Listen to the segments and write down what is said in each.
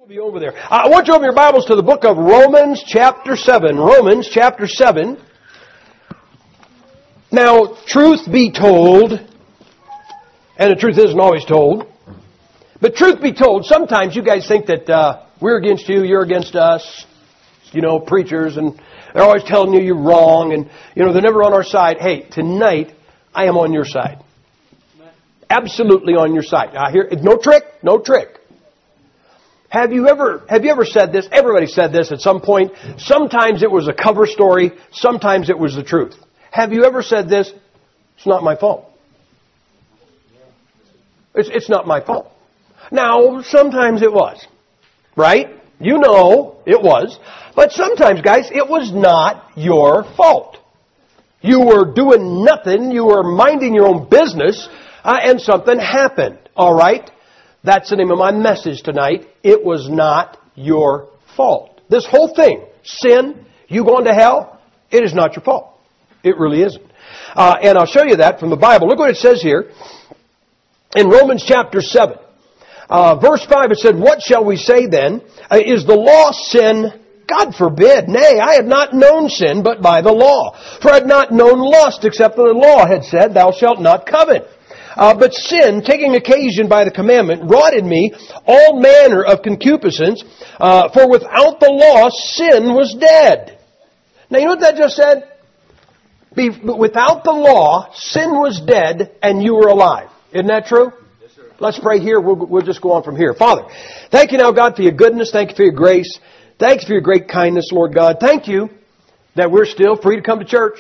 We'll be over there. I want you to open your Bibles to the book of Romans chapter 7. Romans chapter 7. Now, truth be told, and the truth isn't always told, but truth be told, sometimes you guys think that we're against you, you're against us, preachers, and they're always telling you you're wrong, and, they're never on our side. Hey, tonight, I am on your side. Absolutely on your side. Now, here, no trick. Have you ever said this? Everybody said this at some point. Sometimes it was a cover story. Sometimes it was the truth. Have you ever said this? It's not my fault. It's not my fault. Now, sometimes it was. Right? You know it was. But sometimes, guys, it was not your fault. You were doing nothing. You were minding your own business. And something happened. All right? That's the name of my message tonight. It was not your fault. This whole thing, sin, you going to hell, it is not your fault. It really isn't. And I'll show you that from the Bible. Look what it says here in Romans chapter 7. Verse 5, it said, "What shall we say then? Is the law sin? God forbid. Nay, I have not known sin but by the law. For I had not known lust except that the law had said, Thou shalt not covet. But sin, taking occasion by the commandment, wrought in me all manner of concupiscence, for without the law sin was dead." Now you know what that just said? Without the law, sin was dead and you were alive. Isn't that true? Yes, sir. Let's pray here. We'll just go on from here. Father, thank you now, God, for your goodness. Thank you for your grace. Thanks for your great kindness, Lord God. Thank you that we're still free to come to church.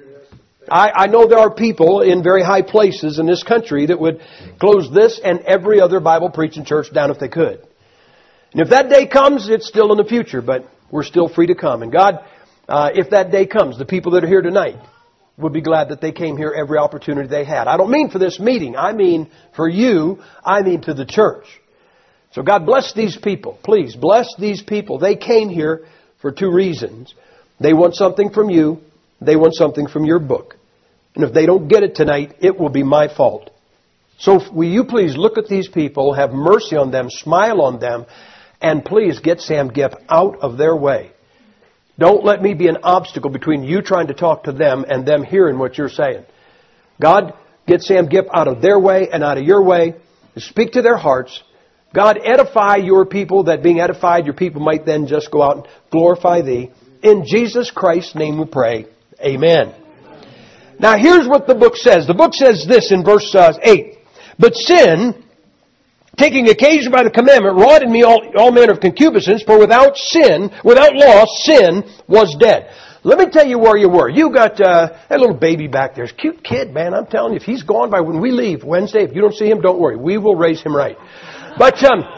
I know there are people in very high places in this country that would close this and every other Bible preaching church down if they could. And if that day comes, it's still in the future, but we're still free to come. And God, if that day comes, the people that are here tonight would be glad that they came here every opportunity they had. I don't mean for this meeting. I mean for you. I mean to the church. So God bless these people. Please bless these people. They came here for two reasons. They want something from you. They want something from your book. And if they don't get it tonight, it will be my fault. So will you please look at these people, have mercy on them, smile on them, and please get Sam Gipp out of their way. Don't let me be an obstacle between you trying to talk to them and them hearing what you're saying. God, get Sam Gipp out of their way and out of your way. Speak to their hearts. God, edify your people, that being edified, your people might then just go out and glorify Thee. In Jesus Christ's name we pray. Amen. Now here's what the book says. The book says this in verse 8. "But sin, taking occasion by the commandment, wrought in me all manner of concupiscence, for without law, sin was dead." Let me tell you where you were. You got that little baby back there. It's a cute kid, man. I'm telling you, if he's gone by when we leave Wednesday, if you don't see him, don't worry. We will raise him right. But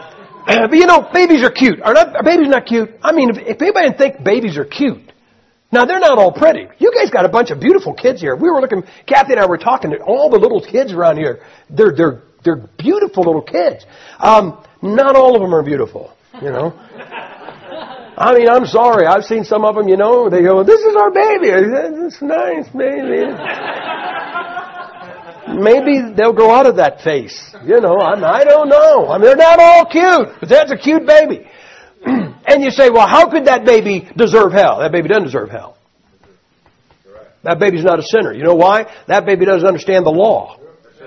babies are cute. Are babies not cute? I mean, if anybody didn't think babies are cute, now, they're not all pretty. You guys got a bunch of beautiful kids here. We were looking, Kathy and I were talking to all the little kids around here. They're beautiful little kids. Not all of them are beautiful, I mean, I'm sorry. I've seen some of them, they go, "This is our baby. It's nice, baby." Maybe they'll grow out of that face. I don't know. I mean, they're not all cute, but that's a cute baby. And you say, well, how could that baby deserve hell? That baby doesn't deserve hell. That baby's not a sinner. You know why? That baby doesn't understand the law.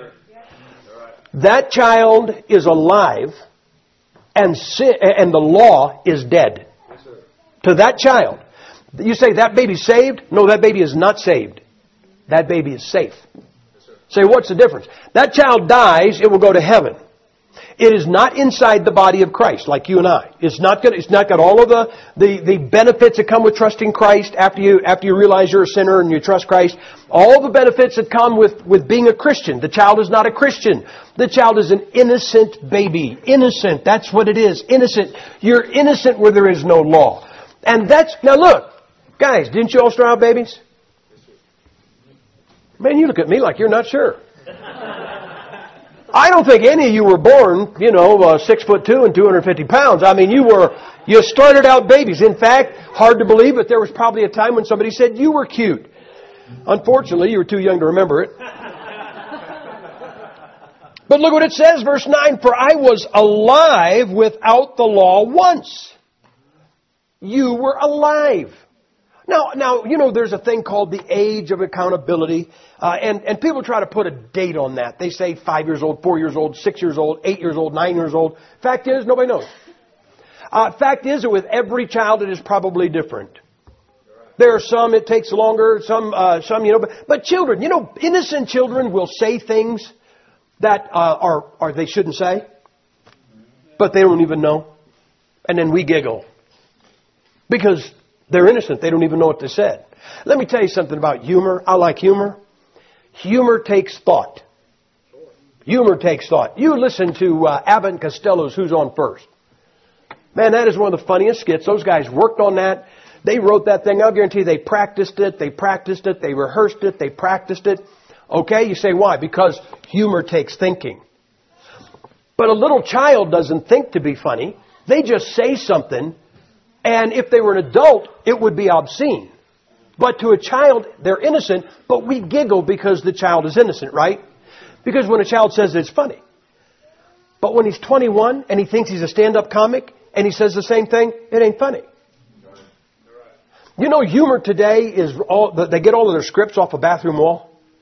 That child is alive and the law is dead. To that child. You say, that baby's saved? No, that baby is not saved. That baby is safe. Say, what's the difference? That child dies, it will go to heaven. It is not inside the body of Christ, like you and I. It's not got all of the benefits that come with trusting Christ after you realize you're a sinner and you trust Christ. All the benefits that come with being a Christian. The child is not a Christian. The child is an innocent baby. Innocent. That's what it is. Innocent. You're innocent where there is no law. And now look, guys, didn't you all start out babies? Man, you look at me like you're not sure. I don't think any of you were born, 6'2" and 250 pounds. I mean, you started out babies. In fact, hard to believe, but there was probably a time when somebody said you were cute. Unfortunately, you were too young to remember it. But look what it says, verse 9, for I was alive without the law once. You were alive. Now, you know, there's a thing called the age of accountability, and people try to put a date on that. They say 5 years old, 4 years old, 6 years old, 8 years old, 9 years old. Fact is, nobody knows. Fact is that with every child it is probably different. There are some it takes longer, some you know, but children, you know, innocent children will say things that are they shouldn't say, but they don't even know, and then we giggle because they're innocent. They don't even know what they said. Let me tell you something about humor. I like humor. Humor takes thought. Humor takes thought. You listen to Abbott and Costello's Who's On First. Man, that is one of the funniest skits. Those guys worked on that. They wrote that thing. I'll guarantee you they practiced it. They rehearsed it. They practiced it. Okay, you say why? Because humor takes thinking. But a little child doesn't think to be funny. They just say something, and if they were an adult, it would be obscene. But to a child, they're innocent, but we giggle because the child is innocent, right? Because when a child says it's funny. But when he's 21 and he thinks he's a stand-up comic and he says the same thing, it ain't funny. You know, humor today is they get all of their scripts off a bathroom wall.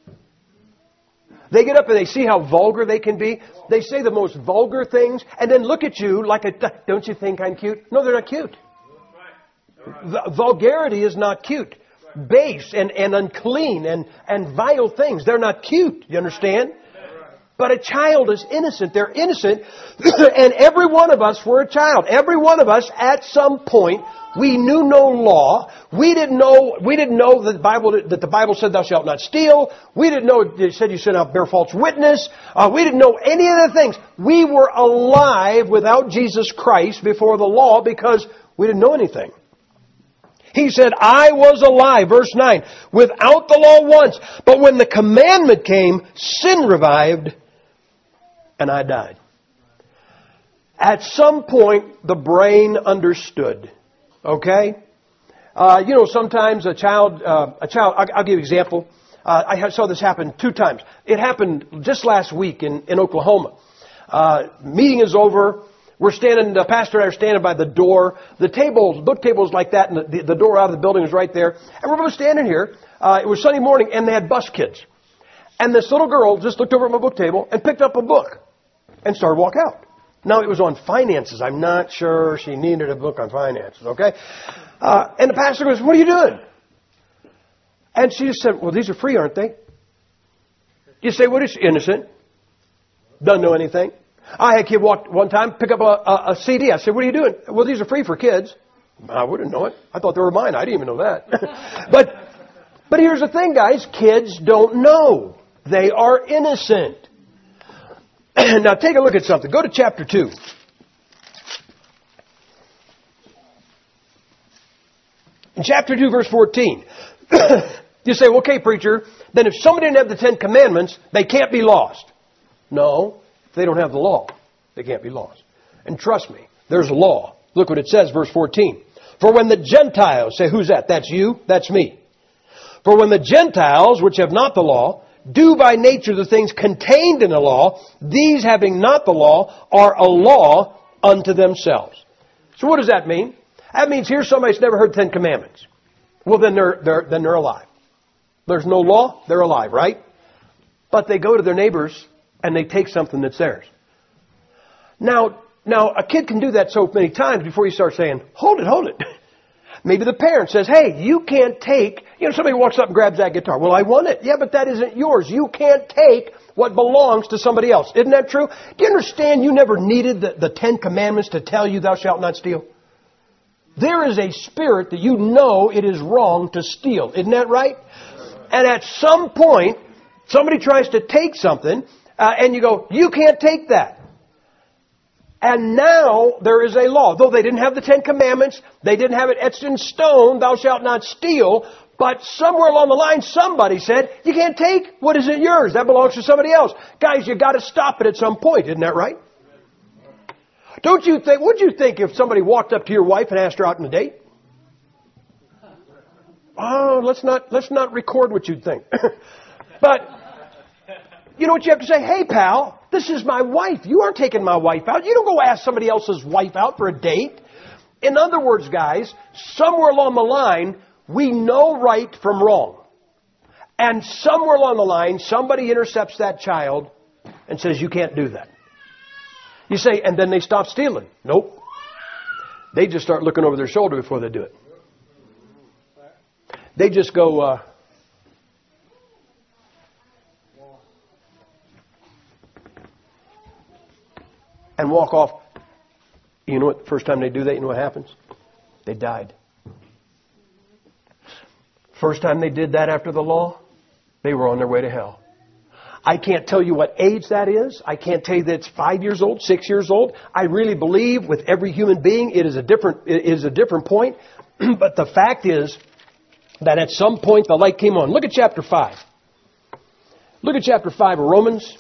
They get up and they see how vulgar they can be. They say the most vulgar things and then look at you like don't you think I'm cute? No, they're not cute. Vulgarity is not cute. Base and unclean and vile things, they're not cute. You understand? But a child is innocent. They're innocent. And every one of us were a child. Every one of us at some point, we knew no law. We didn't know that the Bible said thou shalt not steal. We didn't know it said you should not bear false witness. We didn't know any of the things. We were alive without Jesus Christ before the law because we didn't know anything. He said, I was alive, verse 9, without the law once. But when the commandment came, sin revived, and I died. At some point, the brain understood. Okay? You know, sometimes a child, I'll give you an example. I saw this happen 2 times. It happened just last week in Oklahoma. Meeting is over. The pastor and I are standing by the door. The book tables like that, and the door out of the building is right there. And we're both standing here. It was Sunday morning, and they had bus kids. And this little girl just looked over at my book table and picked up a book and started walking out. Now, it was on finances. I'm not sure she needed a book on finances, okay? And the pastor goes, what are you doing? And she just said, well, these are free, aren't they? You say, what is she? Innocent. Doesn't know anything. I had a kid walk one time, pick up a CD. I said, what are you doing? Well, these are free for kids. I wouldn't know it. I thought they were mine. I didn't even know that. But here's the thing, guys. Kids don't know. They are innocent. Now, take a look at something. Go to chapter 2. In chapter 2, verse 14. You say, well, okay, preacher, then if somebody didn't have the 10 Commandments, they can't be lost. No. They don't have the law. They can't be lost. And trust me, there's a law. Look what it says, verse 14. For when the Gentiles, say, who's that? That's you? That's me. For when the Gentiles, which have not the law, do by nature the things contained in the law, these having not the law are a law unto themselves. So what does that mean? That means here's somebody who's never heard 10 Commandments. Well, then they're alive. There's no law, they're alive, right? But they go to their neighbors and they take something that's theirs. Now, a kid can do that so many times before you start saying, hold it. Maybe the parent says, hey, you can't take, somebody walks up and grabs that guitar. Well, I want it. Yeah, but that isn't yours. You can't take what belongs to somebody else. Isn't that true? Do you understand you never needed the 10 Commandments to tell you thou shalt not steal? There is a spirit that you know it is wrong to steal. Isn't that right? And at some point, somebody tries to take something, and you go, you can't take that. And now there is a law. Though they didn't have the 10 Commandments, they didn't have it etched in stone, thou shalt not steal, but somewhere along the line somebody said, you can't take what isn't yours. That belongs to somebody else. Guys, you got to stop it at some point. Isn't that right? What'd you think if somebody walked up to your wife and asked her out on a date? Oh, let's not record what you'd think. But you know what you have to say? Hey, pal, this is my wife. You aren't taking my wife out. You don't go ask somebody else's wife out for a date. In other words, guys, somewhere along the line, we know right from wrong. And somewhere along the line, somebody intercepts that child and says, you can't do that. You say, and then they stop stealing. Nope. They just start looking over their shoulder before they do it. They just go, and walk off. You know what? The first time they do that, you know what happens? They died. First time they did that after the law, they were on their way to hell. I can't tell you what age that is. I can't tell you that it's 5 years old, 6 years old. I really believe with every human being it is a different point. But the fact is that at some point the light came on. Look at chapter 5. Look at chapter 5 of Romans.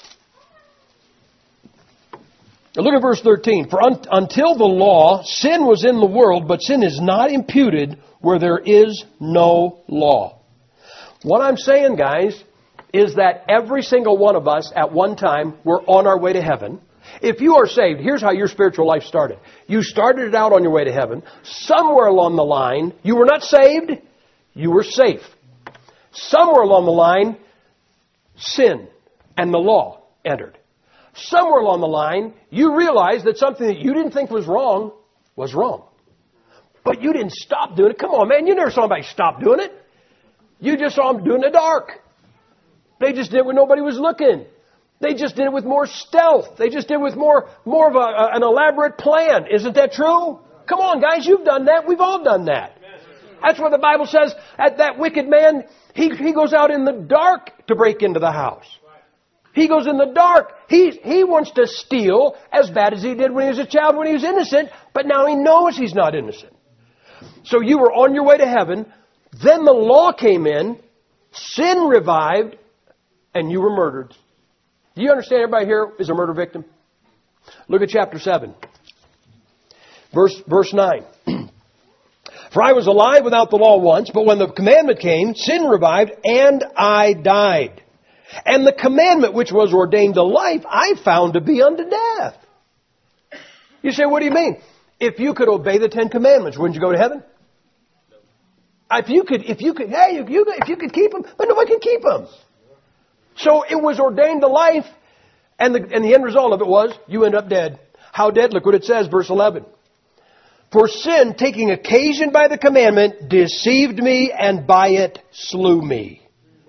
Look at verse 13. For until the law, sin was in the world, but sin is not imputed where there is no law. What I'm saying, guys, is that every single one of us at one time were on our way to heaven. If you are saved, here's how your spiritual life started. You started it out on your way to heaven. Somewhere along the line, you were not saved, you were safe. Somewhere along the line, sin and the law entered. Somewhere along the line, you realized that something that you didn't think was wrong. But you didn't stop doing it. Come on, man. You never saw anybody stop doing it. You just saw them doing it in the dark. They just did it when nobody was looking. They just did it with more stealth. They just did it with more of an elaborate plan. Isn't that true? Come on, guys. You've done that. We've all done that. That's what the Bible says. That wicked man, he goes out in the dark to break into the house. He goes in the dark. He wants to steal as bad as he did when he was a child, when he was innocent. But now he knows he's not innocent. So you were on your way to heaven. Then the law came in. Sin revived. And you were murdered. Do you understand everybody here is a murder victim? Look at chapter 7. Verse 9. For I was alive without the law once, but when the commandment came, sin revived and I died. And the commandment which was ordained to life, I found to be unto death. You say, what do you mean? If you could obey the 10 commandments, wouldn't you go to heaven? If you could keep them, but nobody can keep them. So it was ordained to life, and the end result of it was, you end up dead. How dead? Look what it says, verse 11. For sin, taking occasion by the commandment, deceived me, and by it slew me.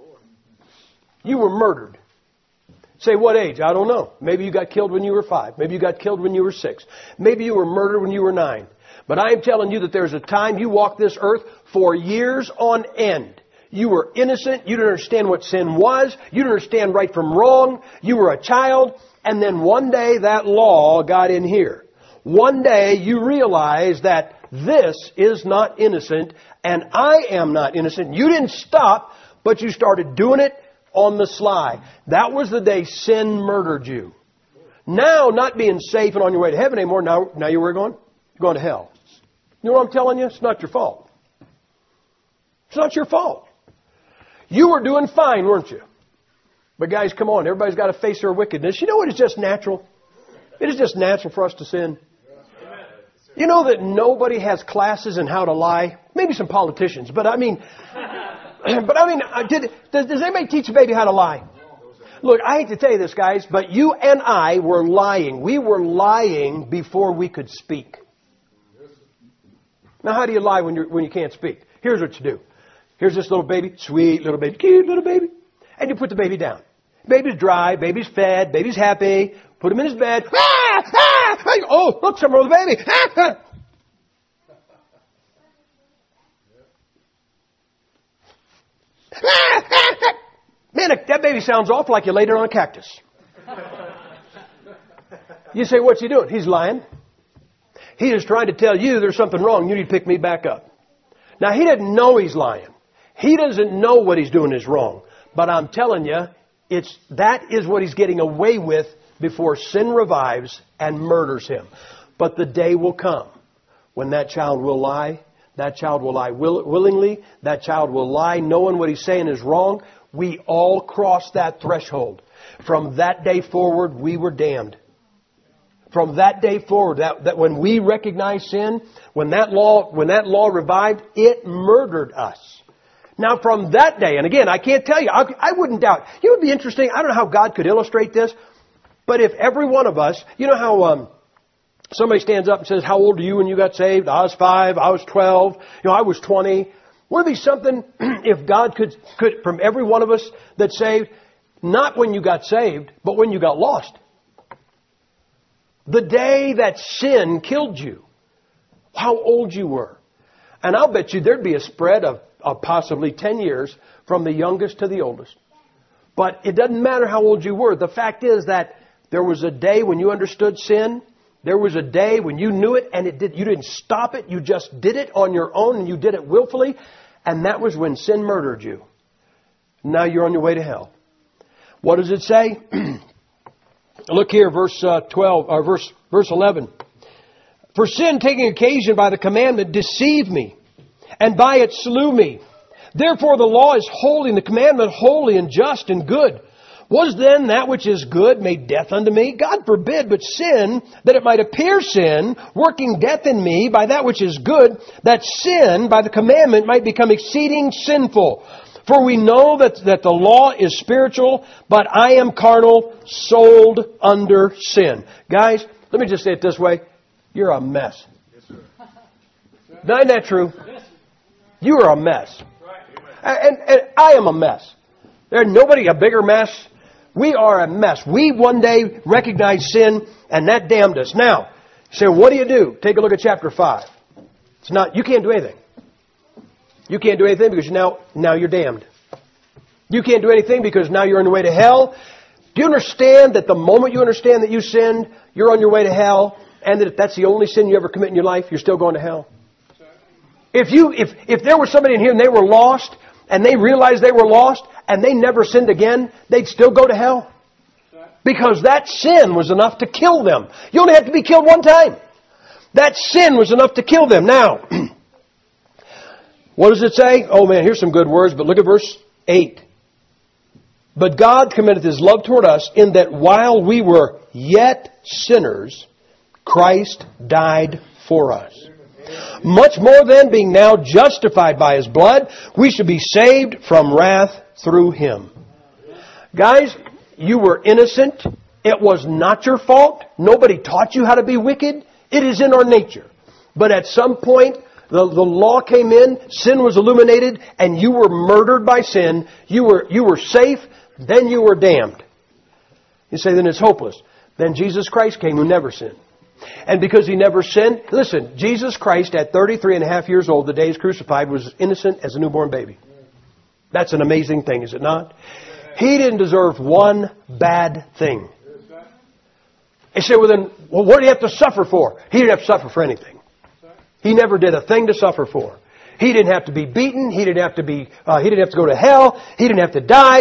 You were murdered. Say, what age? I don't know. Maybe you got killed when you were 5. Maybe you got killed when you were 6. Maybe you were murdered when you were 9. But I am telling you that there's a time you walked this earth for years on end. You were innocent. You didn't understand what sin was. You didn't understand right from wrong. You were a child. And then one day that law got in here. One day you realized that this is not innocent and I am not innocent. You didn't stop, but you started doing it on the sly. That was the day sin murdered you. Now, not being safe and on your way to heaven anymore, now you were going? You're going to hell. You know what I'm telling you? It's not your fault. It's not your fault. You were doing fine, weren't you? But guys, come on. Everybody's got to face their wickedness. You know what is just natural? It is just natural for us to sin. You know that nobody has classes in how to lie? Maybe some politicians, but I mean, does anybody teach a baby how to lie? Look, I hate to tell you this, guys, but you and I were lying. We were lying before we could speak. Now, how do you lie when you can't speak? Here's what you do. Here's this little baby, sweet little baby, cute little baby, and you put the baby down. Baby's dry, baby's fed, baby's happy. Put him in his bed. Oh, look, something wrong with the baby. Man, that baby sounds awful like you laid it on a cactus. You say, what's he doing? He's lying. He is trying to tell you there's something wrong. You need to pick me back up. Now, he doesn't know he's lying. He doesn't know what he's doing is wrong. But I'm telling you, that is what he's getting away with before sin revives and murders him. But the day will come when that child will lie. That child will lie willingly. That child will lie knowing what he's saying is wrong. We all cross that threshold. From that day forward, we were damned. From that day forward, that when we recognized sin, when that law revived, it murdered us. Now from that day, and again, I can't tell you, I wouldn't doubt. It would be interesting, I don't know how God could illustrate this, but if every one of us, you know how somebody stands up and says, how old are you when you got saved? I was 5, I was 12, I was 20. Wouldn't it be something if God could, from every one of us that's saved, not when you got saved, but when you got lost. The day that sin killed you, how old you were. And I'll bet you there'd be a spread of possibly 10 years from the youngest to the oldest. But it doesn't matter how old you were. The fact is that there was a day when you understood sin. There was a day when you knew it and you didn't stop it. You just did it on your own and you did it willfully. And that was when sin murdered you. Now you're on your way to hell. What does it say? Look here, verse 11. For sin, taking occasion by the commandment, deceived me, and by it slew me. Therefore the law is holy, and the commandment holy and just and good. Was then that which is good made death unto me? God forbid, but sin, that it might appear sin, working death in me by that which is good, that sin by the commandment might become exceeding sinful. For we know that the law is spiritual, but I am carnal, sold under sin. Guys, let me just say it this way. You're a mess. Yes, sir. Isn't that true? Yes. You are a mess. And I am a mess. There's nobody a bigger mess. We are a mess. We one day recognized sin, and that damned us. Now, you say, what do? Take a look at chapter 5. You can't do anything. You can't do anything because now you're damned. You can't do anything because now you're on your way to hell. Do you understand that the moment you understand that you sinned, you're on your way to hell, and that if that's the only sin you ever commit in your life, you're still going to hell? If there was somebody in here and they were lost, and they realized they were lost, and they never sinned again, they'd still go to hell. Because that sin was enough to kill them. You only have to be killed one time. That sin was enough to kill them. Now, what does it say? Oh man, here's some good words, but look at verse 8. But God commendeth His love toward us in that while we were yet sinners, Christ died for us. Much more then, being now justified by His blood, we should be saved from wrath through Him. Guys, you were innocent. It was not your fault. Nobody taught you how to be wicked. It is in our nature. But at some point, the law came in, sin was illuminated, and you were murdered by sin. You were safe, then you were damned. You say, then it's hopeless. Then Jesus Christ came who never sinned. And because He never sinned, listen, Jesus Christ at 33 and a half years old, the day He was crucified, was innocent as a newborn baby. That's an amazing thing, is it not? He didn't deserve one bad thing. You say, well, what did He have to suffer for? He didn't have to suffer for anything. He never did a thing to suffer for. He didn't have to be beaten. He didn't have to go to hell. He didn't have to die.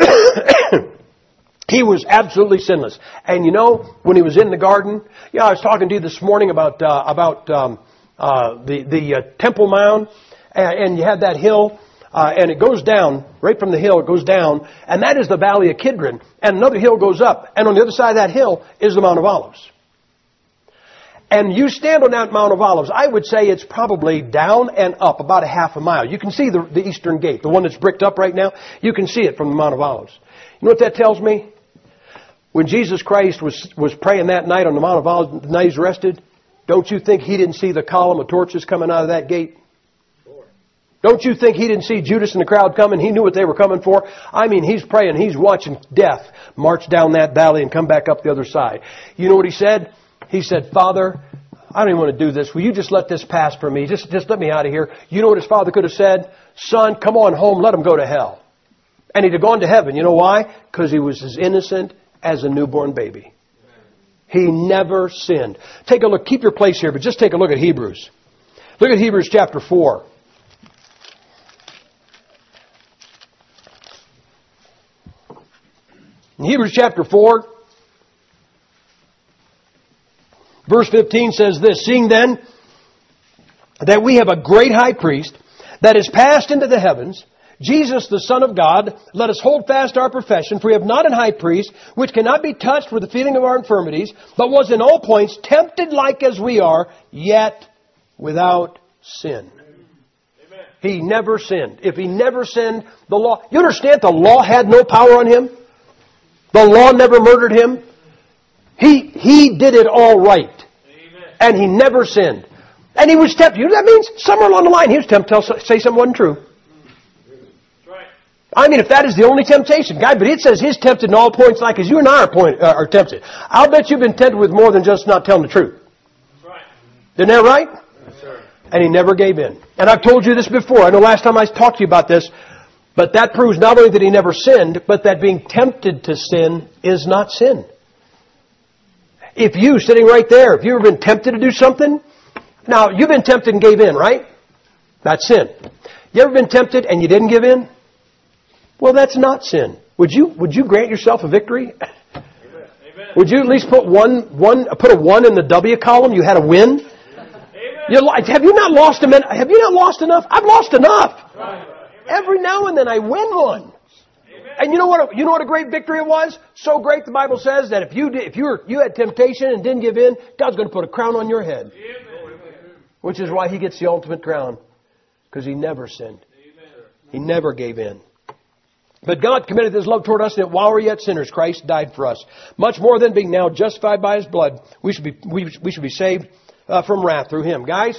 He was absolutely sinless. And when He was in the garden, I was talking to you this morning about the Temple Mount, and you had that hill, and it goes down, right from the hill it goes down, and that is the Valley of Kidron, and another hill goes up, and on the other side of that hill is the Mount of Olives. And you stand on that Mount of Olives, I would say it's probably down and up about a half a mile. You can see the eastern gate, the one that's bricked up right now. You can see it from the Mount of Olives. You know what that tells me? When Jesus Christ was praying that night on the Mount of Olives, the night He's rested, don't you think He didn't see the column of torches coming out of that gate? Sure. Don't you think He didn't see Judas and the crowd coming? He knew what they were coming for. I mean, He's praying, He's watching death march down that valley and come back up the other side. You know what He said? He said, Father, I don't even want to do this. Will you just let this pass for me? Just let me out of here. You know what His Father could have said? Son, come on home. Let him go to hell. And He'd have gone to heaven. You know why? Because he was as innocent as a newborn baby. He never sinned. Take a look. Keep your place here, but just take a look at Hebrews. Look at Hebrews chapter 4. In Hebrews chapter 4, verse 15 says this, seeing then that we have a great high priest that is passed into the heavens, Jesus, the Son of God, let us hold fast our profession, for we have not an high priest, which cannot be touched with the feeling of our infirmities, but was in all points tempted like as we are, yet without sin. Amen. He never sinned. If He never sinned, the law... You understand the law had no power on Him? The law never murdered Him? He did it all right. Amen. And He never sinned. And He was tempted. You know what that means? Somewhere along the line He was tempted to say something wasn't true. I mean, if that is the only temptation, God, but it says He's tempted in all points like as you and I are tempted. I'll bet you've been tempted with more than just not telling the truth. Right. Isn't that right? Yes, sir. And He never gave in. And I've told you this before. I know last time I talked to you about this, but that proves not only that He never sinned, but that being tempted to sin is not sin. If you, sitting right there, if you've ever been tempted to do something, now you've been tempted and gave in, right? That's sin. You ever been tempted and you didn't give in? Well, that's not sin. Would you grant yourself a victory? Amen. Would you at least put a 1 in the W column? You had a win. Have you not lost Have you not lost enough? I've lost enough. Right. Every now and then I win one. Amen. And you know what a great victory it was? So great the Bible says that if you had temptation and didn't give in, God's going to put a crown on your head. Amen. Which is why He gets the ultimate crown. Because He never sinned. Amen. He never gave in. But God commended His love toward us, that while we were yet sinners, Christ died for us. Much more than being now justified by His blood, we should be saved from wrath through Him. Guys,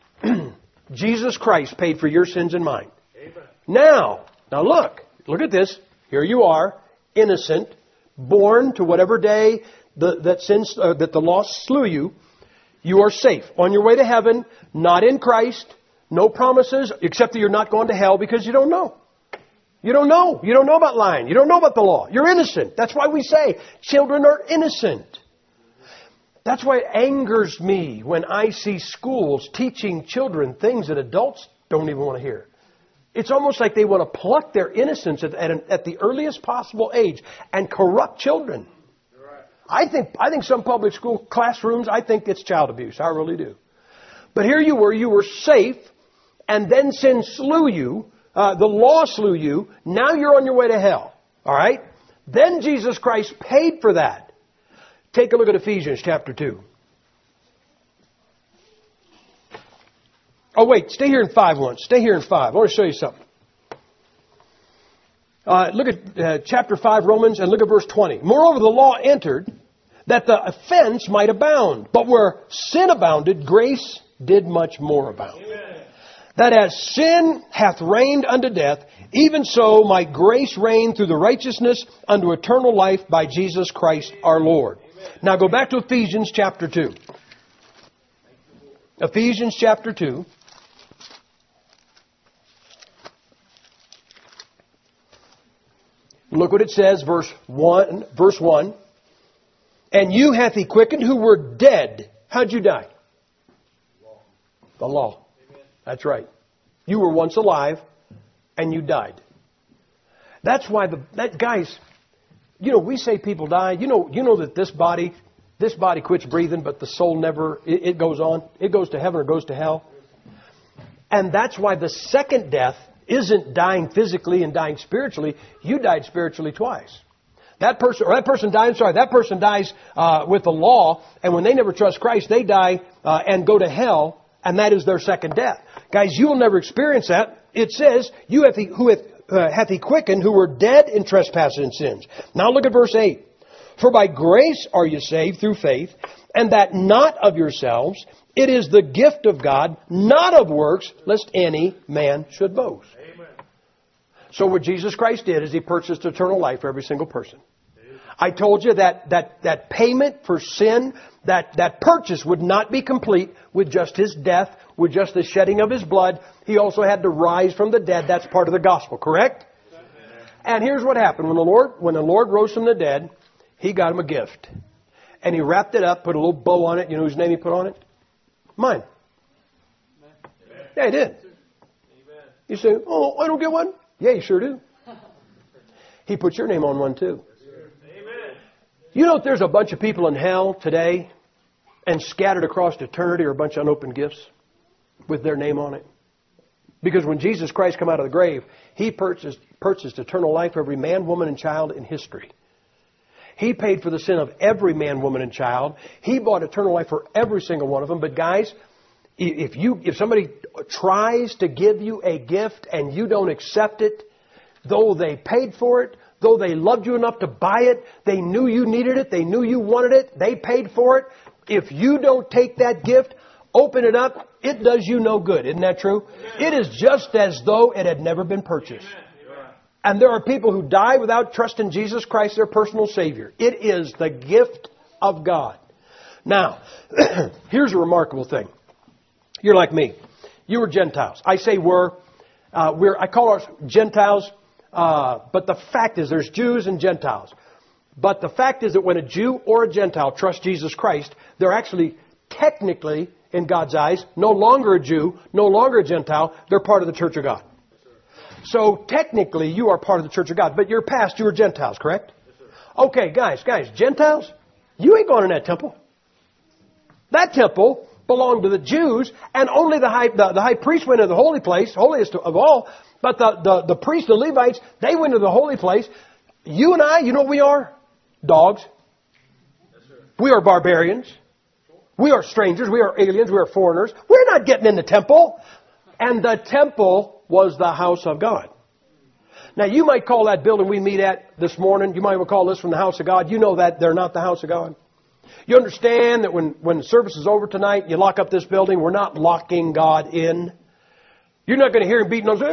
Jesus Christ paid for your sins and mine. Amen. Now look at this. Here you are, innocent, born to whatever day that the law slew you. You are safe on your way to heaven, not in Christ, no promises, except that you're not going to hell because you don't know. You don't know. You don't know about lying. You don't know about the law. You're innocent. That's why we say children are innocent. That's why it angers me when I see schools teaching children things that adults don't even want to hear. It's almost like they want to pluck their innocence at the earliest possible age and corrupt children. I think some public school classrooms, I think it's child abuse. I really do. But here you were safe, and then sin slew you. The law slew you. Now you're on your way to hell. All right? Then Jesus Christ paid for that. Take a look at Ephesians chapter 2. Oh, wait. Stay here in 5 once. Stay here in 5. I want to show you something. Look at chapter 5, Romans, and look at verse 20. Moreover, the law entered that the offense might abound. But where sin abounded, grace did much more abound. Amen. That as sin hath reigned unto death, even so might grace reign through the righteousness unto eternal life by Jesus Christ our Lord. Amen. Now go back to Ephesians chapter 2. Ephesians chapter 2. Look what it says, verse 1. And you hath He quickened who were dead. How'd you die? The law. That's right. You were once alive, and you died. That's why guys, we say people die. You know that this body quits breathing, but the soul never. It goes on. It goes to heaven or goes to hell. And that's why the second death isn't dying physically and dying spiritually. You died spiritually twice. That person dies with the law, and when they never trust Christ, they die and go to hell. And that is their second death. Guys, you will never experience that. It says, hath He quickened who were dead in trespasses and sins. Now look at verse 8. For by grace are you saved through faith, and that not of yourselves. It is the gift of God, not of works, lest any man should boast. Amen. So what Jesus Christ did is He purchased eternal life for every single person. I told you that payment for sin, that purchase would not be complete with just His death, with just the shedding of His blood. He also had to rise from the dead. That's part of the gospel, correct? And here's what happened. When the Lord rose from the dead, He got him a gift. And He wrapped it up, put a little bow on it. You know whose name He put on it? Mine. Yeah, He did. You say, oh, I don't get one? Yeah, you sure do. He put your name on one too. You know that there's a bunch of people in hell today and scattered across eternity are a bunch of unopened gifts with their name on it? Because when Jesus Christ came out of the grave, He purchased eternal life for every man, woman, and child in history. He paid for the sin of every man, woman, and child. He bought eternal life for every single one of them. But guys, if somebody tries to give you a gift and you don't accept it, though they paid for it, though they loved you enough to buy it, they knew you needed it, they knew you wanted it, they paid for it. If you don't take that gift, open it up, it does you no good. Isn't that true? It is just as though it had never been purchased. And there are people who die without trusting Jesus Christ, their personal Savior. It is the gift of God. Now, here's a remarkable thing. You're like me. You were Gentiles. I say I call us Gentiles, but the fact is there's Jews and Gentiles. But the fact is that when a Jew or a Gentile trusts Jesus Christ, they're actually technically, in God's eyes, no longer a Jew, no longer a Gentile. They're part of the Church of God. So technically you are part of the Church of God. But your past, you were Gentiles, correct? Okay, guys, Gentiles, you ain't going in that temple. That temple belonged to the Jews, and only the high priest went into the holy place, holiest of all. But the priests, the Levites, they went into the holy place. You and I, you know what we are? Dogs. We are barbarians. We are strangers. We are aliens. We are foreigners. We're not getting in the temple. And the temple was the house of God. Now, you might call that building we meet at this morning, you might call this from the house of God. You know that they're not the house of God. You understand that when the service is over tonight, you lock up this building. We're not locking God in. You're not going to hear Him beating on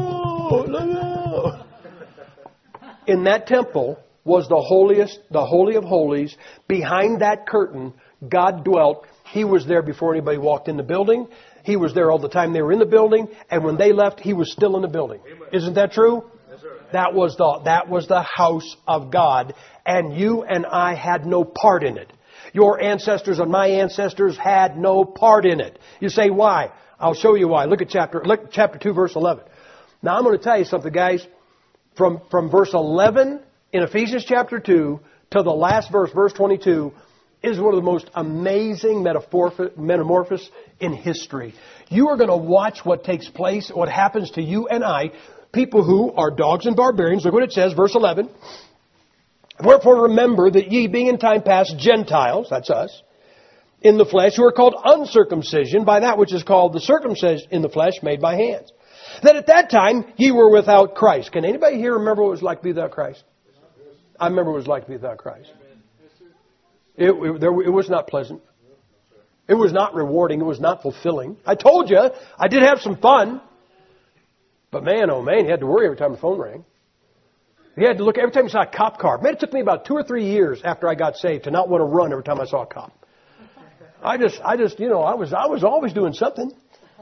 no. In that temple was the holiest, the Holy of Holies. Behind that curtain, God dwelt. He was there before anybody walked in the building. He was there all the time they were in the building. And when they left, He was still in the building. Isn't that true? Yes, sir. That was the house of God. And you and I had no part in it. Your ancestors and my ancestors had no part in it. You say, why? I'll show you why. Look at chapter 2, verse 11. Now, I'm going to tell you something, guys. From verse 11 in Ephesians chapter 2 to the last verse, verse 22, is one of the most amazing metamorphoses in history. You are going to watch what takes place, what happens to you and I, people who are dogs and barbarians. Look what it says, verse 11. Wherefore remember that ye being in time past Gentiles, that's us, in the flesh, who are called uncircumcision by that which is called the circumcision in the flesh made by hands. That at that time ye were without Christ. Can anybody here remember what it was like to be without Christ? I remember what it was like to be without Christ. It was not pleasant. It was not rewarding. It was not fulfilling. I told you, I did have some fun. But man, oh man, you had to worry every time the phone rang. You had to look every time you saw a cop car. Man, it took me about 2 or 3 years after I got saved to not want to run every time I saw a cop. I was always doing something.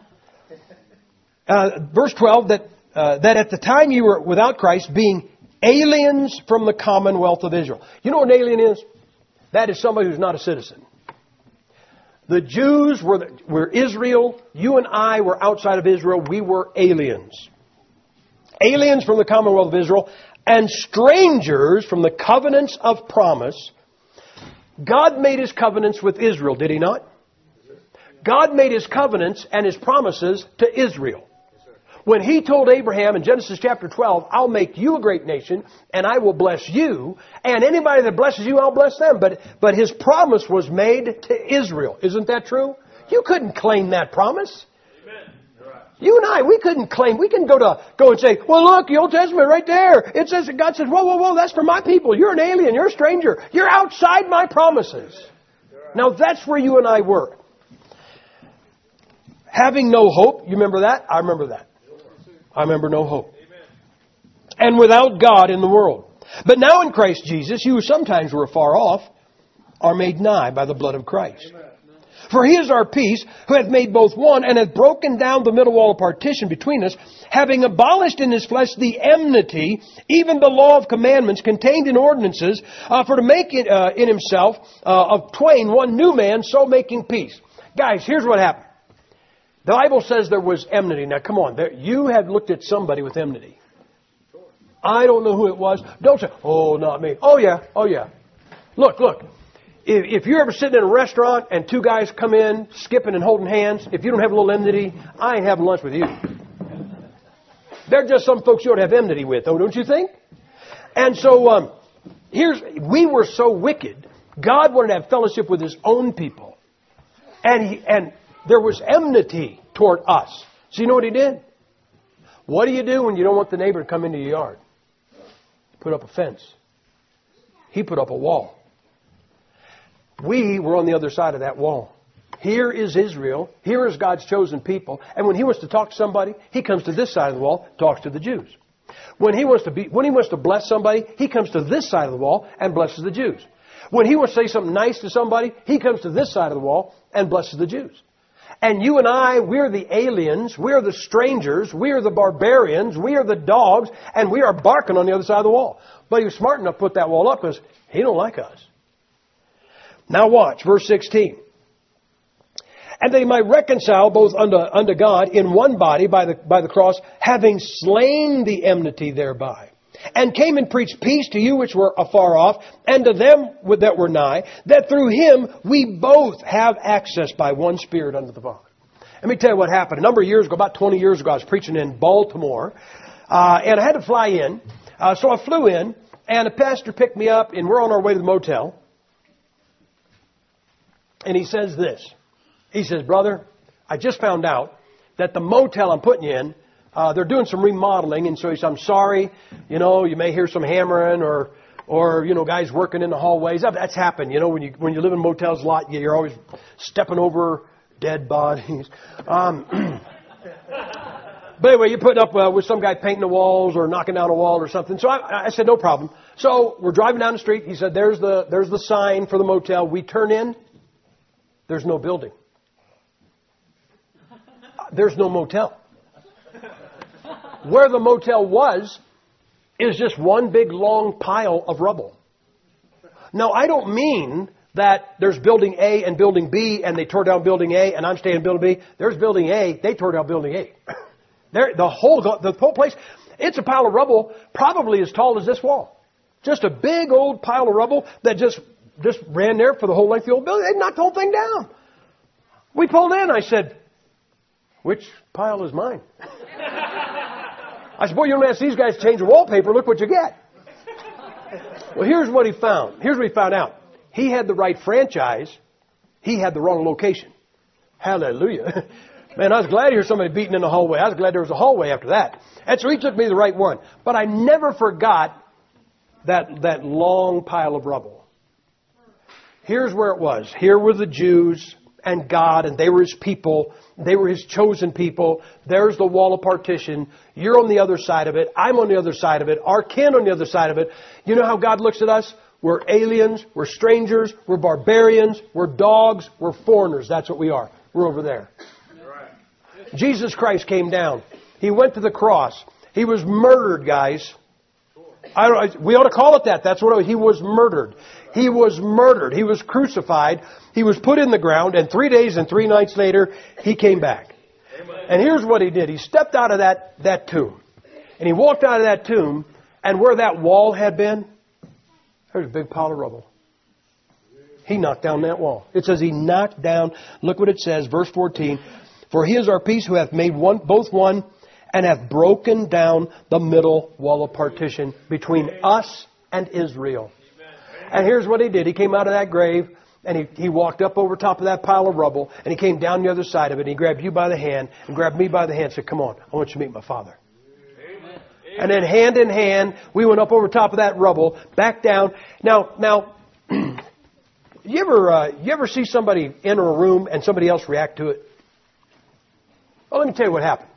Verse 12, that at the time you were without Christ, being aliens from the commonwealth of Israel. You know what an alien is? That is somebody who's not a citizen. The Jews were Israel. You and I were outside of Israel. We were aliens. Aliens from the commonwealth of Israel and strangers from the covenants of promise. God made His covenants with Israel, did He not? God made His covenants and His promises to Israel. When He told Abraham in Genesis chapter 12, I'll make you a great nation and I will bless you. And anybody that blesses you, I'll bless them. But His promise was made to Israel. Isn't that true? You couldn't claim that promise. You and I, we couldn't claim. We can go and say, well, look, the Old Testament right there. It says that God says, whoa, that's for my people. You're an alien. You're a stranger. You're outside my promises. Now that's where you and I were. Having no hope. You remember that? I remember that. I remember no hope. And without God in the world. But now in Christ Jesus, you who sometimes were far off, are made nigh by the blood of Christ. For He is our peace, who hath made both one, and hath broken down the middle wall of partition between us, having abolished in His flesh the enmity, even the law of commandments contained in ordinances, for to make in Himself of twain one new man, so making peace. Guys, here's what happened. The Bible says there was enmity. Now, come on. You have looked at somebody with enmity. I don't know who it was. Don't say, oh, not me. Oh, yeah. Look. If you're ever sitting in a restaurant and two guys come in, skipping and holding hands, if you don't have a little enmity, I ain't having lunch with you. They're just some folks you don't have enmity with, though, don't you think? And so, we were so wicked, God wanted to have fellowship with His own people. And there was enmity toward us. So you know what He did? What do you do when you don't want the neighbor to come into your yard? Put up a fence. He put up a wall. We were on the other side of that wall. Here is Israel. Here is God's chosen people. And when He wants to talk to somebody, He comes to this side of the wall, talks to the Jews. When He wants to bless somebody, He comes to this side of the wall and blesses the Jews. When He wants to say something nice to somebody, He comes to this side of the wall and blesses the Jews. And you and I, we're the aliens, we're the strangers, we're the barbarians, we are the dogs, and we are barking on the other side of the wall. But He was smart enough to put that wall up because He don't like us. Now watch, verse 16. And that He might reconcile both unto God in one body by the cross, having slain the enmity thereby. And came and preached peace to you which were afar off, and to them that were nigh, that through Him we both have access by one Spirit unto the Father. Let me tell you what happened. A number of years ago, about 20 years ago, I was preaching in Baltimore, and I had to fly in. So I flew in, and a pastor picked me up, and we're on our way to the motel. And he says this. He says, brother, I just found out that the motel I'm putting you in, they're doing some remodeling, and so he said, I'm sorry, you may hear some hammering or guys working in the hallways. That's happened, when you live in motels a lot, you're always stepping over dead bodies. But anyway, you're putting up with some guy painting the walls or knocking down a wall or something. So I said, no problem. So we're driving down the street. He said, there's the sign for the motel. We turn in. There's no building. There's no motel. Where the motel was is just one big long pile of rubble. Now, I don't mean that there's building A and building B and they tore down building A and I'm staying in building B. There's building A, they tore down building A. The whole place, it's a pile of rubble probably as tall as this wall. Just a big old pile of rubble that just ran there for the whole length of the old building. They knocked the whole thing down. We pulled in. I said, which pile is mine? I said, boy, you don't ask these guys to change the wallpaper. Look what you get. Well, here's what he found. Here's what he found out. He had the right franchise. He had the wrong location. Hallelujah. Man, I was glad to hear somebody beating in the hallway. I was glad there was a hallway after that. And so he took me to the right one. But I never forgot that long pile of rubble. Here's where it was. Here were the Jews and God, and they were His people. They were His chosen people. There's the wall of partition. You're on the other side of it. I'm on the other side of it. Our kin on the other side of it. You know how God looks at us? We're aliens. We're strangers. We're barbarians. We're dogs. We're foreigners. That's what we are. We're over there. Jesus Christ came down. He went to the cross. He was murdered, guys. We ought to call it that. That's what he was murdered. He was murdered. He was crucified. He was put in the ground. And 3 days and 3 nights later, He came back. Amen. And here's what He did. He stepped out of that tomb. And He walked out of that tomb. And where that wall had been, there's a big pile of rubble. He knocked down that wall. It says He knocked down. Look what it says. Verse 14. For He is our peace, who hath made both one, and hath broken down the middle wall of partition between us and Israel. And here's what He did. He came out of that grave, and he walked up over top of that pile of rubble, and He came down the other side of it, and He grabbed you by the hand, and grabbed me by the hand, and said, come on, I want you to meet my Father. Amen. And then hand in hand, we went up over top of that rubble, back down. Now, you ever see somebody enter a room and somebody else react to it? Well, let me tell you what happened.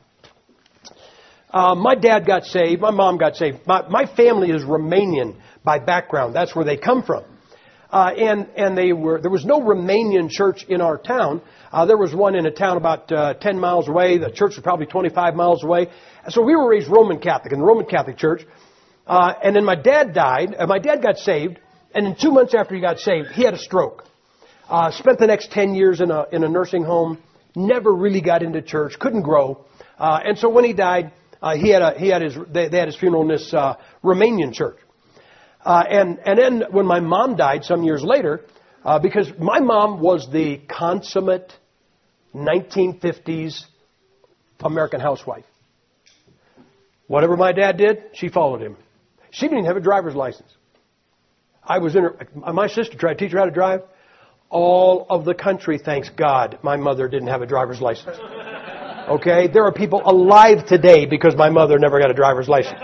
My dad got saved. My mom got saved. My family is Romanian by background. That's where they come from. And there was no Romanian church in our town. There was one in a town about 10 miles away. The church was probably 25 miles away. So we were raised Roman Catholic in the Roman Catholic Church. And then my dad died. My dad got saved. And then 2 months after he got saved, he had a stroke. Spent the next 10 years in a nursing home. Never really got into church. Couldn't grow. And so when he died, they had his funeral in this Romanian church. And then when my mom died some years later, because my mom was the consummate 1950s American housewife. Whatever my dad did, she followed him. She didn't even have a driver's license. My sister tried to teach her how to drive. All of the country, thanks God, my mother didn't have a driver's license. Okay? There are people alive today because my mother never got a driver's license.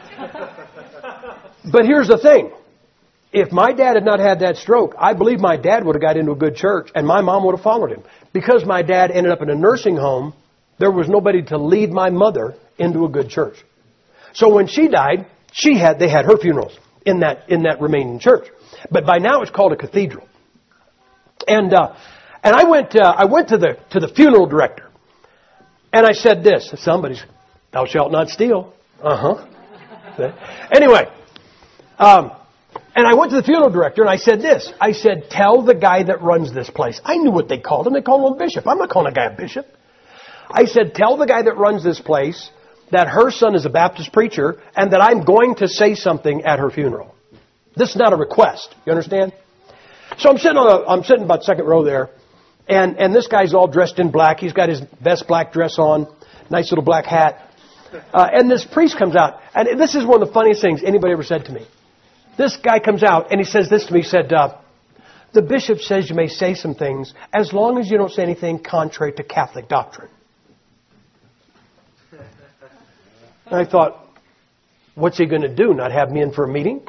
But here's the thing. If my dad had not had that stroke, I believe my dad would have got into a good church and my mom would have followed him. Because my dad ended up in a nursing home, there was nobody to lead my mother into a good church. So when she died, they had her funerals in that remaining church. But by now it's called a cathedral. And I went to the funeral director. And I said this, thou shalt not steal. Anyway, and I went to the funeral director and I said this. I said, tell the guy that runs this place. I knew what they called him. They called him a bishop. I'm not calling a guy a bishop. I said, tell the guy that runs this place that her son is a Baptist preacher and that I'm going to say something at her funeral. This is not a request. You understand? So I'm sitting about second row there, and this guy's all dressed in black. He's got his best black dress on, nice little black hat. And this priest comes out, and this is one of the funniest things anybody ever said to me. This guy comes out and he says this to me. He said, the bishop says you may say some things as long as you don't say anything contrary to Catholic doctrine. And I thought, what's he going to do? Not have me in for a meeting?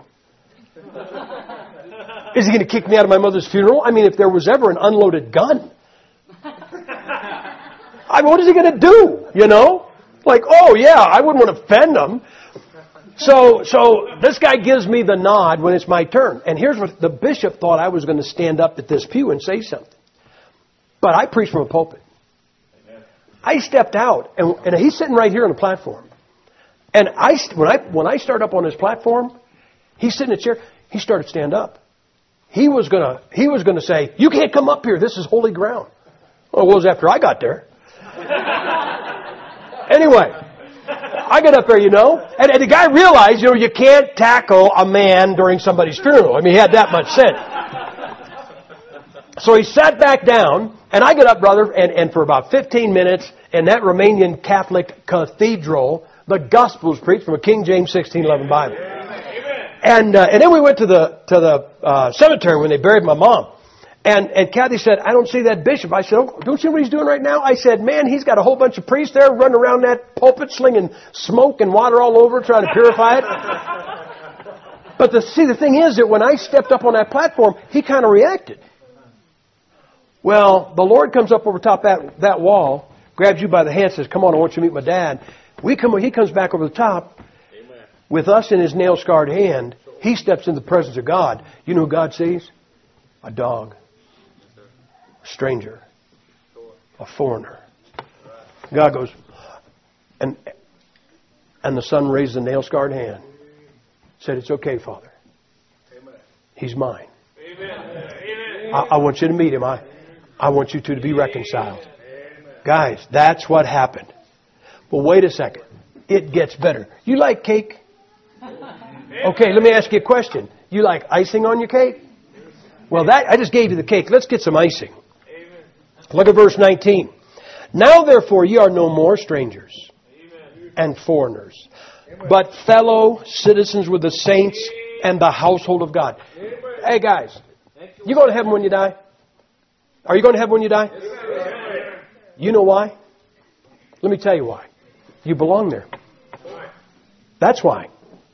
Is he going to kick me out of my mother's funeral? I mean, if there was ever an unloaded gun. What is he going to do? You know? Like, oh yeah, I wouldn't want to offend him. So this guy gives me the nod when it's my turn. And here's what the bishop thought I was going to stand up at this pew and say something. But I preach from a pulpit. I stepped out, and he's sitting right here on the platform. And when I started up on his platform, he's sitting in a chair. He started to stand up. He was gonna say, "You can't come up here. This is holy ground." Well, it was after I got there. Anyway, I got up there, and the guy realized, you can't tackle a man during somebody's funeral. I mean, he had that much sense. So he sat back down, and I got up, brother, and for about 15 minutes in that Romanian Catholic cathedral, the gospel was preached from a King James 1611 Bible. And then we went to the cemetery when they buried my mom. And Kathy said, I don't see that bishop. I said, oh, don't you know what he's doing right now? I said, man, he's got a whole bunch of priests there running around that pulpit slinging smoke and water all over trying to purify it. But the thing is that when I stepped up on that platform, he kind of reacted. Well, the Lord comes up over top that wall, grabs you by the hand and says, come on, I want you to meet my dad. He comes back over the top. With us in his nail-scarred hand, he steps into the presence of God. You know who God sees? A dog. A stranger. A foreigner. God goes, and the son raised the nail-scarred hand. Said, it's okay, Father. He's mine. I want you to meet him. I want you two to be reconciled. Guys, that's what happened. Well, wait a second. It gets better. You like cake? Okay, let me ask you a question. You like icing on your cake? Well, I just gave you the cake. Let's get some icing. Look at verse 19. Now, therefore, ye are no more strangers and foreigners, but fellow citizens with the saints and the household of God. Hey, guys, you going to heaven when you die? Are you going to heaven when you die? You know why? Let me tell you why. You belong there. That's why.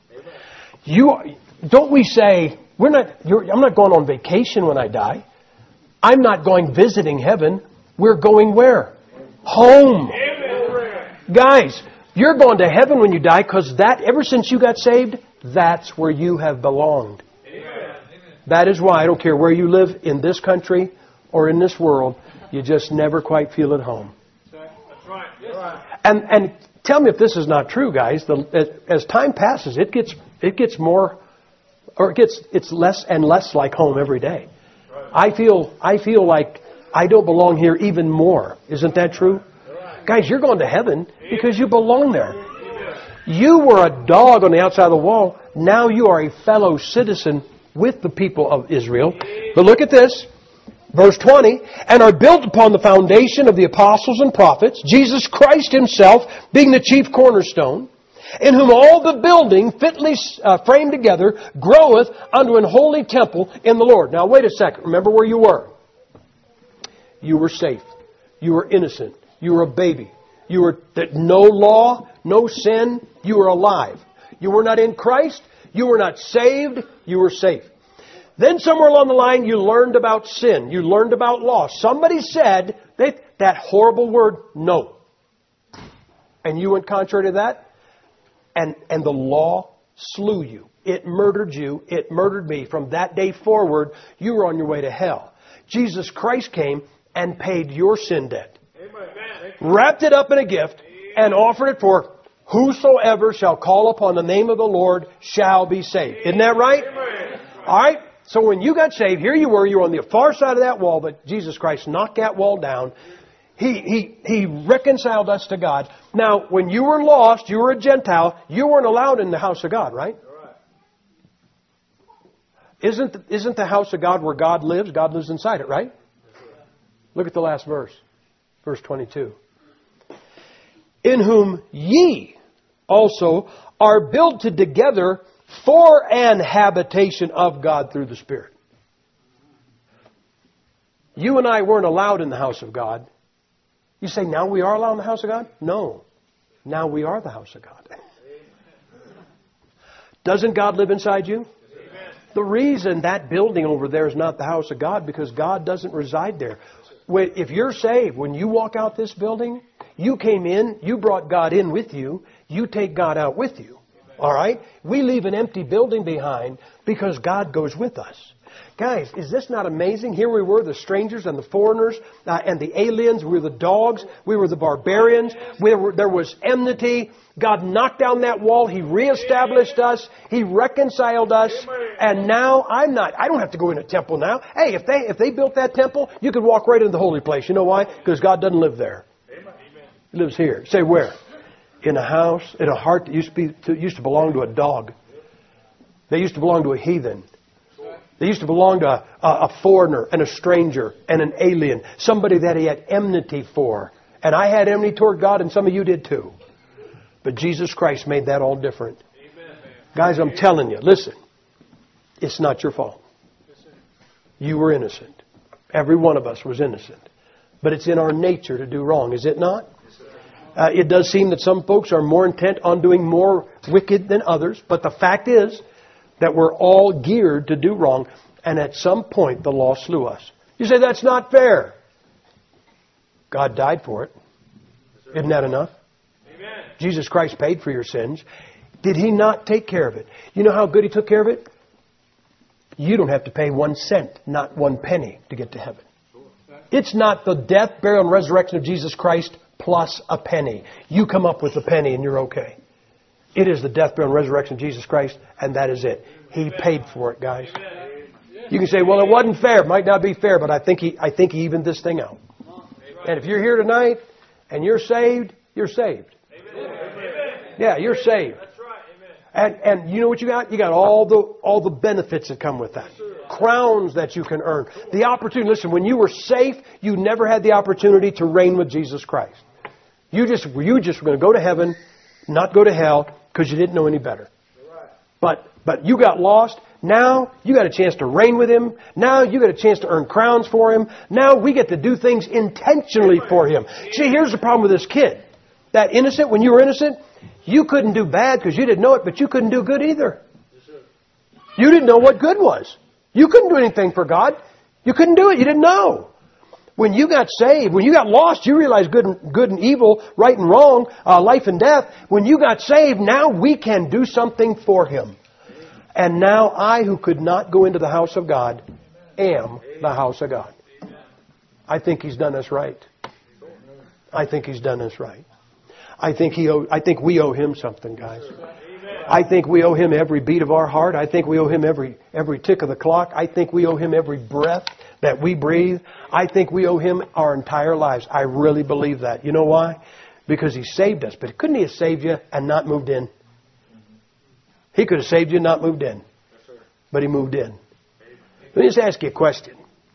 Don't we say, I'm not going on vacation when I die. I'm not going visiting heaven. We're going where? Home. Guys, you're going to heaven when you die because ever since you got saved, that's where you have belonged. That is why I don't care where you live in this country or in this world, you just never quite feel at home. That's right. And tell me if this is not true, guys. As time passes, it gets more, or it's less and less like home every day. I feel like I don't belong here even more. Isn't that true? Guys, you're going to heaven because you belong there. You were a dog on the outside of the wall. Now you are a fellow citizen with the people of Israel. But look at this. Verse 20, and are built upon the foundation of the apostles and prophets, Jesus Christ himself being the chief cornerstone, In whom all the building fitly framed together groweth unto an holy temple in the Lord. Now wait a second. Remember where you were. You were safe. You were innocent. You were a baby. You were no law, no sin. You were alive. You were not in Christ. You were not saved. You were safe. Then somewhere along the line you learned about sin. You learned about law. Somebody said that horrible word, no. And you went contrary to that. And the law slew you. It murdered you. It murdered me. From that day forward, you were on your way to hell. Jesus Christ came and paid your sin debt. Amen. Wrapped it up in a gift and offered it for whosoever shall call upon the name of the Lord shall be saved. Isn't that right? Amen. All right. So when you got saved, here you were on the far side of that wall, but Jesus Christ knocked that wall down. He reconciled us to God. Now, when you were lost, you were a Gentile, you weren't allowed in the house of God, right? Isn't the house of God where God lives? God lives inside it, right? Look at the last verse. Verse 22. In whom ye also are built together for an habitation of God through the Spirit. You and I weren't allowed in the house of God. You say, now we are allowed in the house of God? No. Now we are the house of God. Doesn't God live inside you? The reason that building over there is not the house of God, because God doesn't reside there. If you're saved, when you walk out this building, you came in, you brought God in with you, you take God out with you. All right? We leave an empty building behind because God goes with us. Guys, is this not amazing? Here we were, the strangers and the foreigners and the aliens. We were the dogs. We were the barbarians. There was enmity. God knocked down that wall. He reestablished us. He reconciled us. And now I don't have to go in a temple now. Hey, if they built that temple, you could walk right into the holy place. You know why? Because God doesn't live there. He lives here. Say where? In a house, in a heart that used to belong to a dog. They used to belong to a heathen. They used to belong to a foreigner and a stranger and an alien. Somebody that he had enmity for. And I had enmity toward God, and some of you did too. But Jesus Christ made that all different. Guys, I'm telling you, listen. It's not your fault. You were innocent. Every one of us was innocent. But it's in our nature to do wrong, is it not? It does seem that some folks are more intent on doing more wicked than others. But the fact is that we're all geared to do wrong. And at some point, the law slew us. You say, that's not fair. God died for it. Isn't that enough? Amen. Jesus Christ paid for your sins. Did He not take care of it? You know how good He took care of it? You don't have to pay 1 cent, not 1 penny, to get to heaven. It's not the death, burial, and resurrection of Jesus Christ plus a penny. You come up with a penny and you're okay. It is the death, burial, and resurrection of Jesus Christ, and that is it. He paid for it, guys. You can say, well, it wasn't fair. It might not be fair, but I think He evened this thing out. And if you're here tonight and you're saved, you're saved. Yeah, you're saved. And you know what you got? You got all the benefits that come with that. Crowns that you can earn. The opportunity. Listen, when you were safe, you never had the opportunity to reign with Jesus Christ. You just were going to go to heaven, not go to hell, because you didn't know any better. But you got lost. Now you got a chance to reign with Him. Now you got a chance to earn crowns for Him. Now we get to do things intentionally for Him. See, here's the problem with this kid. That innocent, when you were innocent, you couldn't do bad because you didn't know it, but you couldn't do good either. You didn't know what good was. You couldn't do anything for God. You couldn't do it. You didn't know. When you got saved, when you got lost, you realized good and evil, right and wrong, life and death. When you got saved, now we can do something for Him. And now I, who could not go into the house of God, am the house of God. I think He's done us right. I think He's done us right. I think we owe Him something, guys. I think we owe Him every beat of our heart. I think we owe Him every tick of the clock. I think we owe Him every breath that we breathe. I think we owe Him our entire lives. I really believe that. You know why? Because He saved us. But couldn't He have saved you and not moved in? He could have saved you and not moved in. But He moved in. Let me just ask you a question.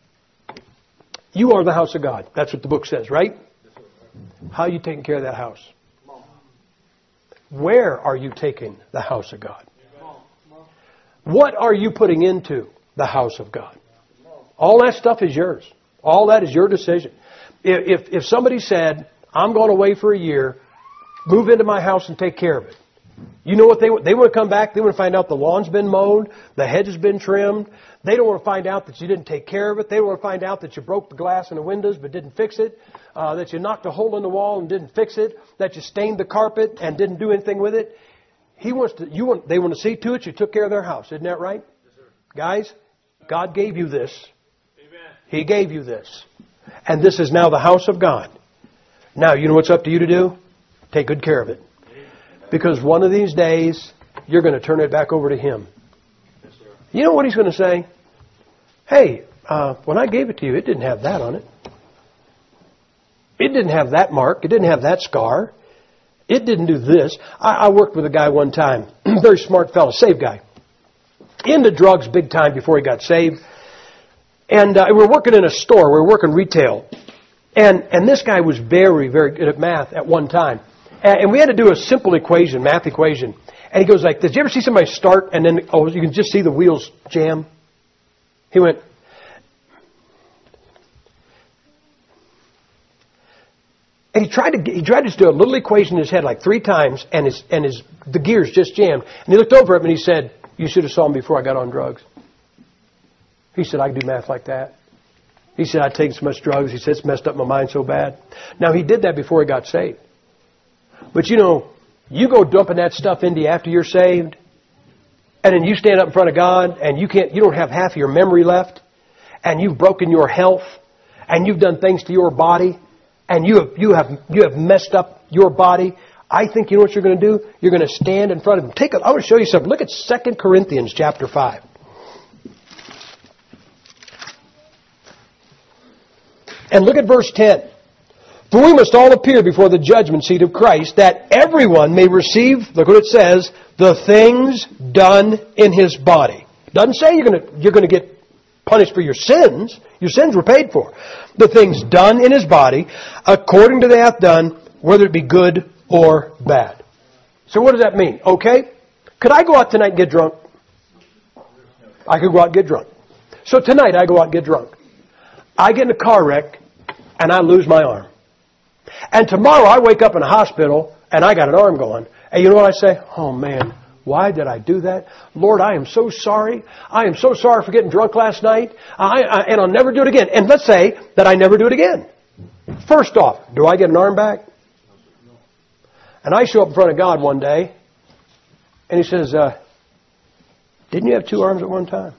You are the house of God. That's what the book says, right? How are you taking care of that house? Where are you taking the house of God? What are you putting into the house of God? All that stuff is yours. All that is your decision. If somebody said, I'm going away for a year, move into my house and take care of it. You know what they want to come back? They want to find out the lawn's been mowed, the hedge has been trimmed. They don't want to find out that you didn't take care of it. They don't want to find out that you broke the glass in the windows but didn't fix it, that you knocked a hole in the wall and didn't fix it, that you stained the carpet and didn't do anything with it. They want to see to it you took care of their house. Isn't that right? Yes, sir. Guys, God gave you this. Amen. He gave you this. And this is now the house of God. Now, you know what's up to you to do? Take good care of it. Because one of these days, you're going to turn it back over to Him. Yes, sir. You know what He's going to say? Hey, when I gave it to you, it didn't have that on it. It didn't have that mark. It didn't have that scar. It didn't do this. I worked with a guy one time, very smart fellow, saved guy, into drugs big time before he got saved. And we were working in a store. We were working retail. And this guy was very, very good at math at one time. And we had to do a simple equation, math equation. And he goes like this. Did you ever see somebody start and then, you can just see the wheels jam? He went, and he tried to just do a little equation in his head like 3 times, and the gears just jammed. And he looked over at me and he said, you should have saw me before I got on drugs. He said, I can do math like that. He said, I'd taken so much drugs. He said, it's messed up my mind so bad. Now, he did that before he got saved. But you know, you go dumping that stuff into you after you're saved, and then you stand up in front of God, and you don't have half of your memory left, and you've broken your health, and you've done things to your body, and you have messed up your body. I think you know what you're going to do? You're going to stand in front of Him. I want to show you something. Look at 2 Corinthians chapter 5. And look at verse 10. For we must all appear before the judgment seat of Christ, that everyone may receive, look what it says, the things done in his body. It doesn't say you're going to get punished for your sins. Your sins were paid for. The things done in his body, according to that done, whether it be good or bad. So what does that mean? Okay, could I go out tonight and get drunk? I could go out and get drunk. So tonight I go out and get drunk. I get in a car wreck and I lose my arm. And tomorrow I wake up in a hospital and I got an arm going. And you know what I say? Oh man, why did I do that? Lord, I am so sorry. I am so sorry for getting drunk last night. And I'll never do it again. And let's say that I never do it again. First off, do I get an arm back? And I show up in front of God one day and He says, didn't you have 2 arms at one time?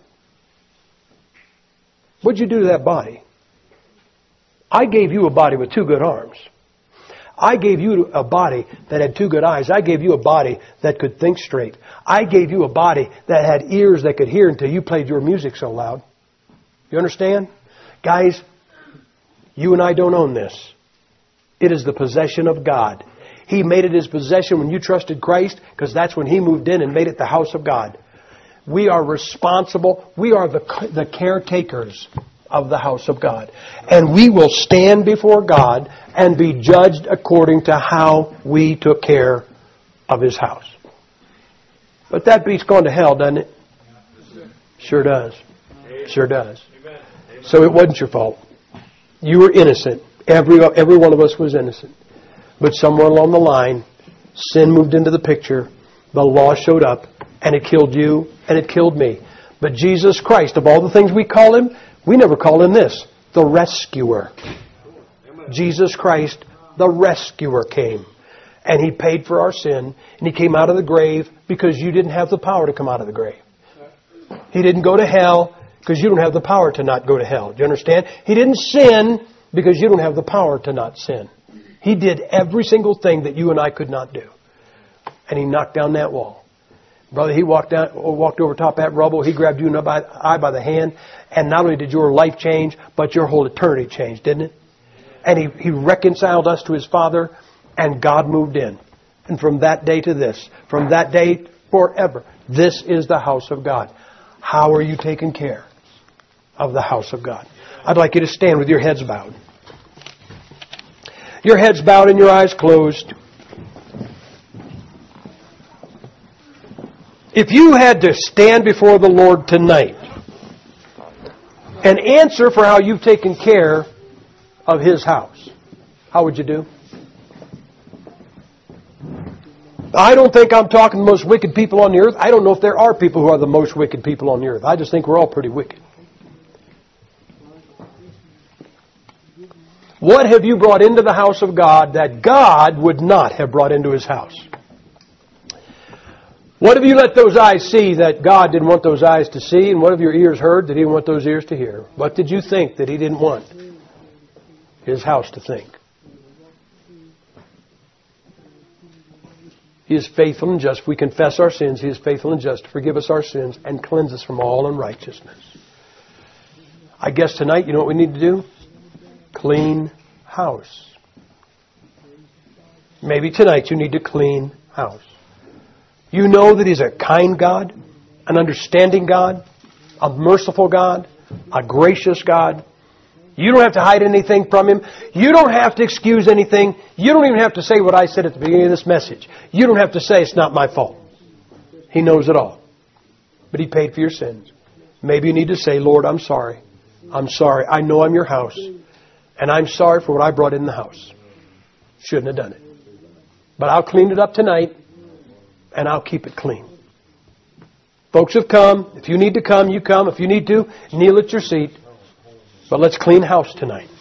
What'd you do to that body? I gave you a body with 2 good arms. I gave you a body that had 2 good eyes. I gave you a body that could think straight. I gave you a body that had ears that could hear until you played your music so loud. You understand? Guys, you and I don't own this. It is the possession of God. He made it His possession when you trusted Christ, because that's when He moved in and made it the house of God. We are responsible. We are the caretakers of the house of God. And we will stand before God and be judged according to how we took care of His house. But that beats going to hell, doesn't it? Sure does. Sure does. So it wasn't your fault. You were innocent. Every one of us was innocent. But somewhere along the line, sin moved into the picture. The law showed up. And it killed you, and it killed me. But Jesus Christ, of all the things we call Him, we never call Him this, the rescuer. Jesus Christ, the rescuer, came. And He paid for our sin, and He came out of the grave because you didn't have the power to come out of the grave. He didn't go to hell because you don't have the power to not go to hell. Do you understand? He didn't sin because you don't have the power to not sin. He did every single thing that you and I could not do. And He knocked down that wall. Brother, He walked over top that rubble. He grabbed you by the hand. And not only did your life change, but your whole eternity changed, didn't it? And He reconciled us to His Father, and God moved in. And from that day to this, from that day forever, this is the house of God. How are you taking care of the house of God? I'd like you to stand with your heads bowed. Your heads bowed and your eyes closed. If you had to stand before the Lord tonight and answer for how you've taken care of His house, how would you do? I don't think I'm talking the most wicked people on the earth. I don't know if there are people who are the most wicked people on the earth. I just think we're all pretty wicked. What have you brought into the house of God that God would not have brought into His house? What have you let those eyes see that God didn't want those eyes to see? And what have your ears heard that He didn't want those ears to hear? What did you think that He didn't want His house to think? He is faithful and just. If we confess our sins, He is faithful and just to forgive us our sins and cleanse us from all unrighteousness. I guess tonight, you know what we need to do? Clean house. Maybe tonight you need to clean house. You know that He's a kind God, an understanding God, a merciful God, a gracious God. You don't have to hide anything from Him. You don't have to excuse anything. You don't even have to say what I said at the beginning of this message. You don't have to say it's not my fault. He knows it all. But He paid for your sins. Maybe you need to say, Lord, I'm sorry. I'm sorry. I know I'm your house. And I'm sorry for what I brought in the house. Shouldn't have done it. But I'll clean it up tonight. And I'll keep it clean. Folks have come. If you need to come, you come. If you need to, kneel at your seat. But let's clean house tonight.